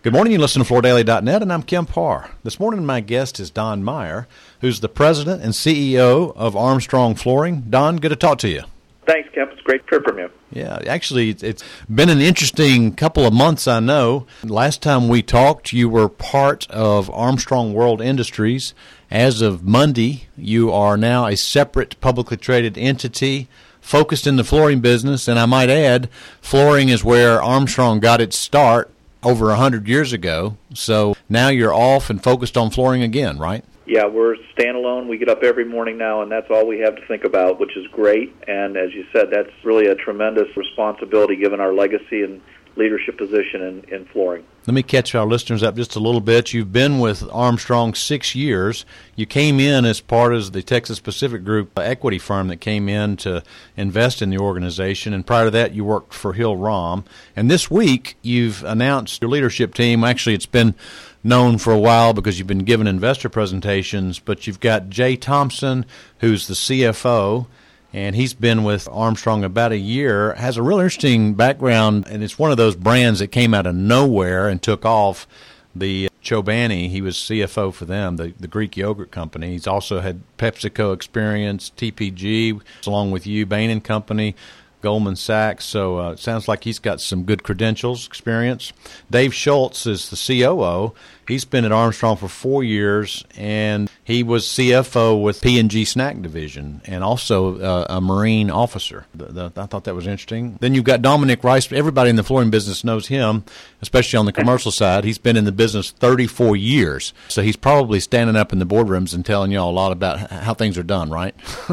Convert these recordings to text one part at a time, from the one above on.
Good morning. You listen to FloorDaily.net, and I'm Kim Parr. This morning, my guest is Don Meyer, who's the president and CEO of Armstrong Flooring. Don, good to talk to you. Thanks, Kim. It's great to hear from you. Yeah, actually, it's been an interesting couple of months, I know. Last time we talked, you were part of Armstrong World Industries. As of Monday, you are now a separate publicly traded entity focused in the flooring business, and I might add, flooring is where Armstrong got its start over 100 years ago. So now you're off and focused on flooring again, right? Yeah, we're standalone. We get up every morning now, and that's all we have to think about, which is great. And as you said, that's really a tremendous responsibility given our legacy and leadership position in flooring. Let me catch our listeners up just a little bit. You've been with Armstrong 6 years. You came in as part of the Texas Pacific Group equity firm that came in to invest in the organization, and prior to that you worked for Hill-Rom. And this week you've announced your leadership team. Actually, it's been known for a while because you've been giving investor presentations, but you've got Jay Thompson, who's the CFO, and he's been with Armstrong about a year, has a real interesting background, and it's one of those brands that came out of nowhere and took off. The Chobani, he was CFO for them, the Greek yogurt company. He's also had PepsiCo experience, TPG, along with you, Bain & Company, Goldman Sachs, so it sounds like he's got some good credentials, experience. Dave Schultz is the COO. He's been at Armstrong for 4 years, and he was CFO with P&G Snack Division and also a Marine officer. I thought that was interesting. Then you've got Dominic Rice. Everybody in the flooring business knows him, especially on the commercial side. He's been in the business 34 years, so he's probably standing up in the boardrooms and telling you all a lot about how things are done, right?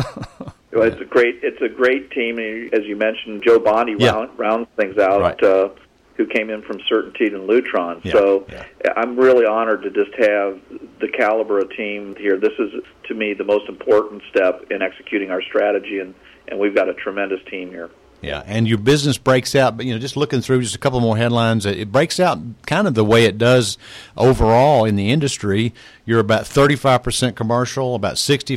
Well, it's a great team. As you mentioned, Joe Bondi rounds things out, right. Who came in from CertainTeed and Lutron. Yeah. So I'm really honored to just have the caliber of team here. This is, to me, the most important step in executing our strategy, and we've got a tremendous team here. Yeah, and your business breaks out, but just looking through just a couple more headlines, it breaks out kind of the way it does overall in the industry. You're about 35% commercial, about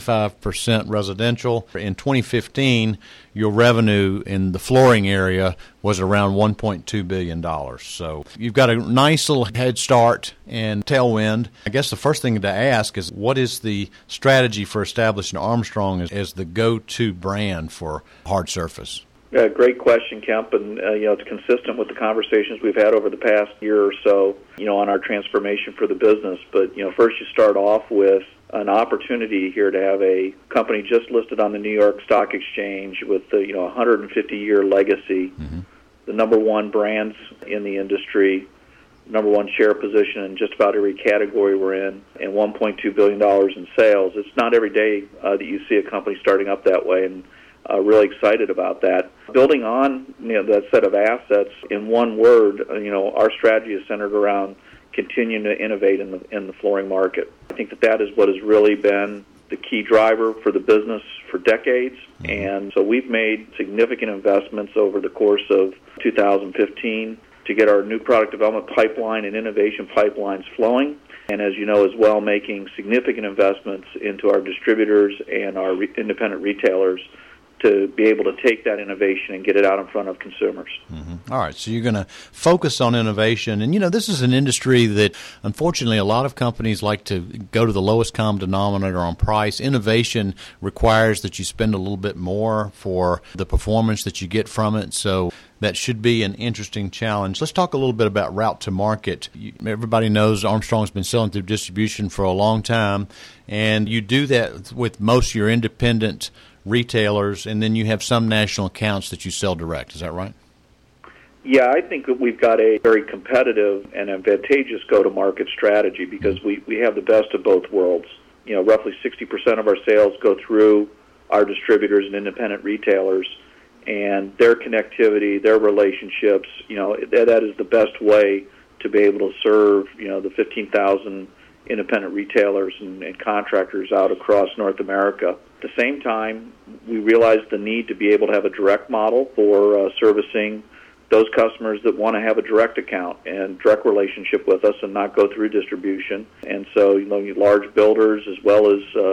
65% residential. In 2015, your revenue in the flooring area was around $1.2 billion. So you've got a nice little head start and tailwind. I guess the first thing to ask is, what is the strategy for establishing Armstrong as the go-to brand for hard surface? Great question, Kemp, and it's consistent with the conversations we've had over the past year or so, on our transformation for the business. But first you start off with an opportunity here to have a company just listed on the New York Stock Exchange with a 150-year legacy, the number one brands in the industry, number one share position in just about every category we're in, and $1.2 billion in sales. It's not every day that you see a company starting up that way, and really excited about that. Building on that set of assets, in one word, our strategy is centered around continuing to innovate in the flooring market. I think that is what has really been the key driver for the business for decades, and so we've made significant investments over the course of 2015 to get our new product development pipeline and innovation pipelines flowing, and as you know as well, making significant investments into our distributors and our independent retailers to be able to take that innovation and get it out in front of consumers. All right, so you're going to focus on innovation. And, this is an industry that, unfortunately, a lot of companies like to go to the lowest common denominator on price. Innovation requires that you spend a little bit more for the performance that you get from it. So that should be an interesting challenge. Let's talk a little bit about route to market. Everybody knows Armstrong's been selling through distribution for a long time, and you do that with most of your independent retailers, and then you have some national accounts that you sell direct. Is that right? Yeah, I think that we've got a very competitive and advantageous go-to-market strategy because we have the best of both worlds. Roughly 60% of our sales go through our distributors and independent retailers, and their connectivity, their relationships, that is the best way to be able to serve, the 15,000 independent retailers and contractors out across North America. At the same time, we realized the need to be able to have a direct model for servicing those customers that want to have a direct account and direct relationship with us and not go through distribution. And so, large builders as well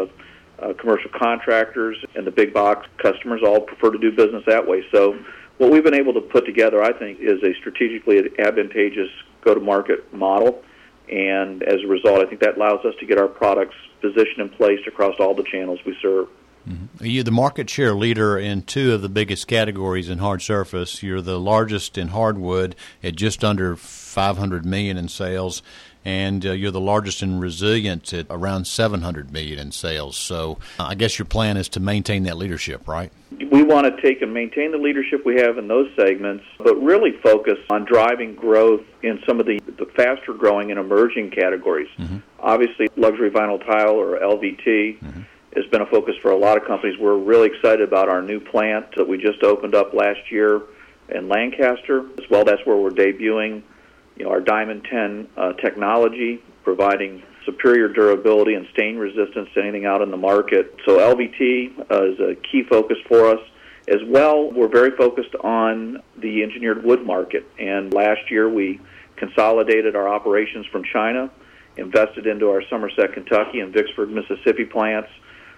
as commercial contractors and the big box customers all prefer to do business that way. So what we've been able to put together, I think, is a strategically advantageous go-to-market model. And as a result, I think that allows us to get our products positioned and placed across all the channels we serve. Mm-hmm. You're the market share leader in two of the biggest categories in hard surface. You're the largest in hardwood at just under $500 million in sales, and you're the largest in resilient at around $700 million in sales. So I guess your plan is to maintain that leadership, right? We want to take and maintain the leadership we have in those segments, but really focus on driving growth in some of the faster-growing and emerging categories. Mm-hmm. Obviously, luxury vinyl tile, or LVT, has been a focus for a lot of companies. We're really excited about our new plant that we just opened up last year in Lancaster. As well, that's where we're debuting our Diamond 10 technology, providing superior durability and stain resistance to anything out in the market. So LVT is a key focus for us. As well, we're very focused on the engineered wood market. And last year we consolidated our operations from China, invested into our Somerset, Kentucky and Vicksburg, Mississippi plants.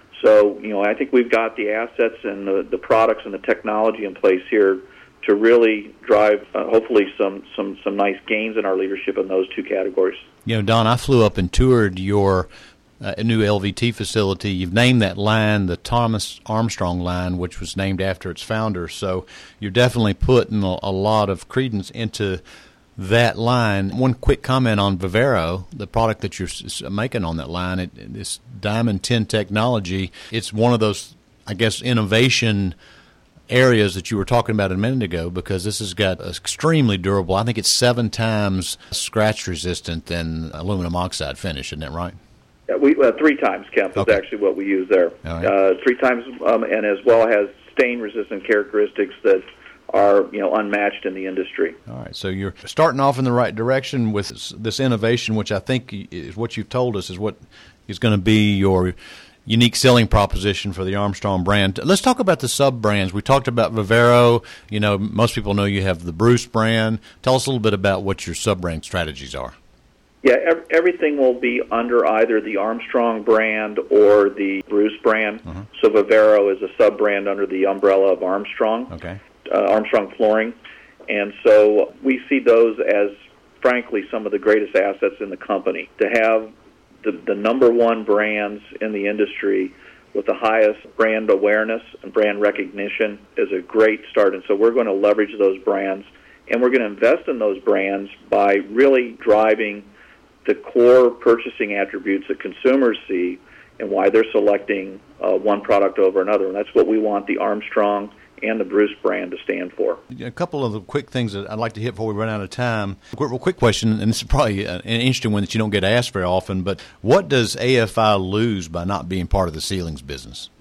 So, I think we've got the assets and the products and the technology in place here to really drive, hopefully, some nice gains in our leadership in those two categories. Don, I flew up and toured your new LVT facility. You've named that line the Thomas Armstrong line, which was named after its founder. So you're definitely putting a lot of credence into that line. One quick comment on Vivero, the product that you're making on that line, this Diamond 10 technology, it's one of those, I guess, innovation areas that you were talking about a minute ago, because this has got extremely durable. I think it's 7 times scratch resistant than aluminum oxide finish, isn't that right? Yeah, we 3 times, Kemp, is actually what we use there. Right. 3 times, and as well has stain resistant characteristics that are unmatched in the industry. All right, so you're starting off in the right direction with this innovation, which I think is what you've told us is what is going to be your unique selling proposition for the Armstrong brand. Let's talk about the sub-brands. We talked about Vivero. Most people know you have the Bruce brand. Tell us a little bit about what your sub-brand strategies are. Yeah, everything will be under either the Armstrong brand or the Bruce brand. Mm-hmm. So Vivero is a sub-brand under the umbrella of Armstrong. Okay. Armstrong Flooring. And so we see those as, frankly, some of the greatest assets in the company. To have the number one brands in the industry with the highest brand awareness and brand recognition is a great start. And so we're going to leverage those brands, and we're going to invest in those brands by really driving the core purchasing attributes that consumers see and why they're selecting one product over another. And that's what we want the Armstrong and the Bruce brand to stand for. A couple of the quick things that I'd like to hit before we run out of time. Real quick question, and this is probably an interesting one that you don't get asked very often, but what does AFI lose by not being part of the ceilings business?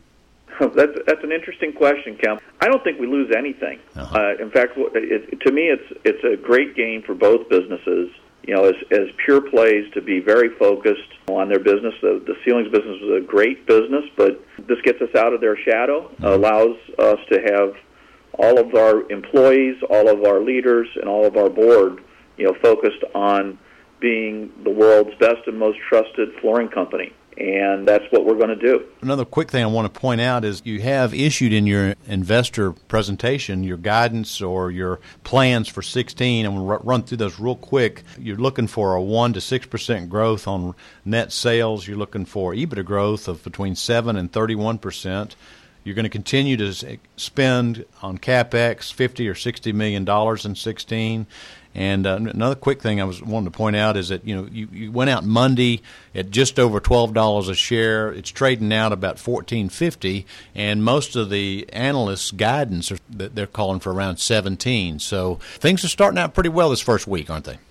That's an interesting question, Kemp. I don't think we lose anything. Uh-huh. In fact, to me, it's a great gain for both businesses. As pure plays, to be very focused on their business. The ceilings business is a great business, but this gets us out of their shadow, allows us to have all of our employees, all of our leaders, and all of our board, focused on being the world's best and most trusted flooring company. And that's what we're going to do. Another quick thing I want to point out is you have issued in your investor presentation your guidance or your plans for 2016. I'm going to run through those real quick. You're looking for a 1% to 6% growth on net sales. You're looking for EBITDA growth of between 7 and 31%. You're going to continue to spend on CapEx $50 or $60 million in 2016. And another quick thing I was wanting to point out is that you went out Monday at just over $12 a share. It's trading out about $14.50, and most of the analysts' guidance they're calling for around 17. So things are starting out pretty well this first week, aren't they?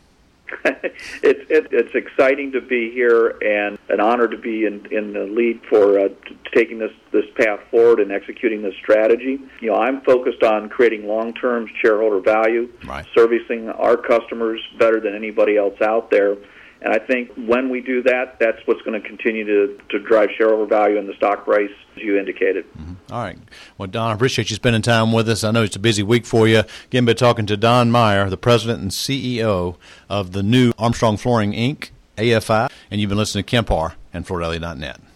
It's exciting to be here and an honor to be in the lead for taking this path forward and executing this strategy. I'm focused on creating long-term shareholder value, right, servicing our customers better than anybody else out there. And I think when we do that, that's what's going to continue to drive shareholder value in the stock price, as you indicated. Mm-hmm. All right. Well, Don, I appreciate you spending time with us. I know it's a busy week for you. Again, been talking to Don Meyer, the president and CEO of the new Armstrong Flooring, Inc., AFI, and you've been listening to Kemp Harr and FloorDaily.net.